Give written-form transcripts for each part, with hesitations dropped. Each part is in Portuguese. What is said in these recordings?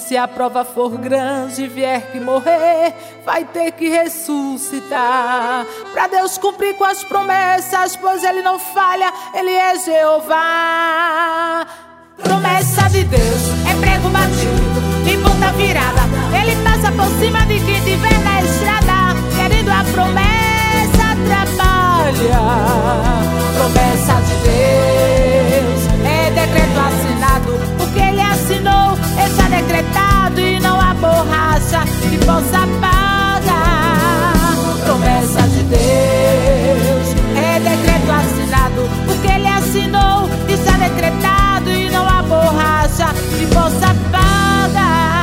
se a prova for grande, vier que morrer, vai ter que ressuscitar. Pra Deus cumprir com as promessas, pois Ele não falha, Ele é Jeová. Promessa de Deus é prego batido em ponta virada. Ele passa por cima de quem tiver na estrada, querendo a promessa, trabalha. Promessa de Deus é decreto assinado. O que Ele assinou está decretado e não há borracha que possa apagar. Promessa de Deus é decreto assinado. O que Ele assinou está decretado e não há borracha que possa apagar.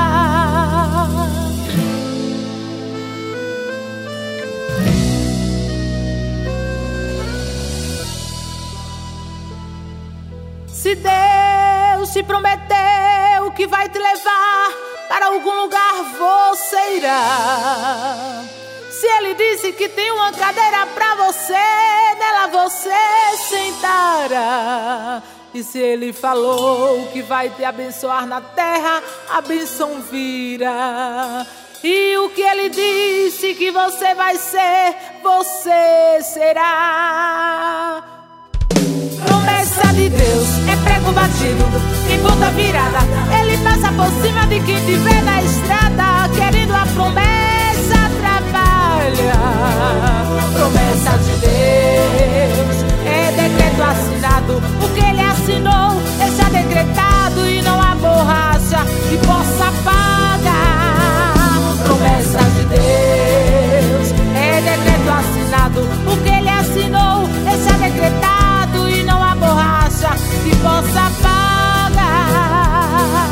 Se Deus te prometeu que vai te levar para algum lugar, você irá. Se Ele disse que tem uma cadeira pra você, nela você sentará. E se Ele falou que vai te abençoar na terra, a bênção virá. E o que Ele disse que você vai ser, você será. Promessa de Deus é prego batido em ponta virada. Ele passa por cima de quem tiver na estrada, querendo a promessa, trabalha. Promessa de Deus é decreto assinado. O que Ele assinou está decretado e não há borracha que possa apagar. Promessa de Deus é decreto assinado. O que Ele assinou está decretado e não há borracha que possa apagar.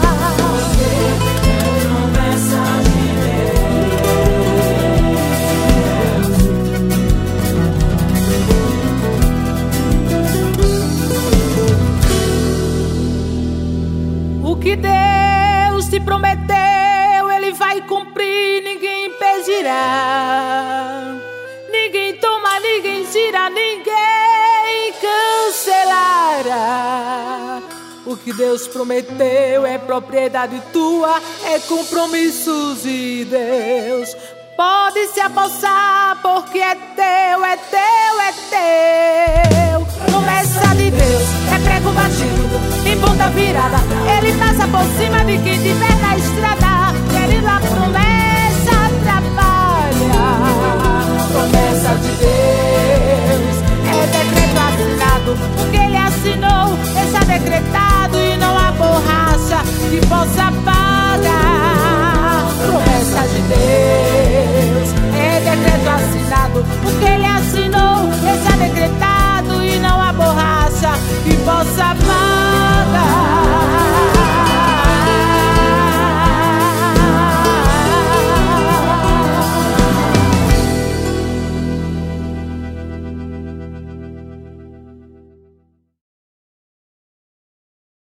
Promessa de Deus. O que Deus te prometeu, Ele vai cumprir, ninguém impedirá. Ninguém toma, ninguém tira, ninguém cancelará. O que Deus prometeu é propriedade tua, é compromisso de Deus. Pode se apossar porque é teu, é teu, é teu. Promessa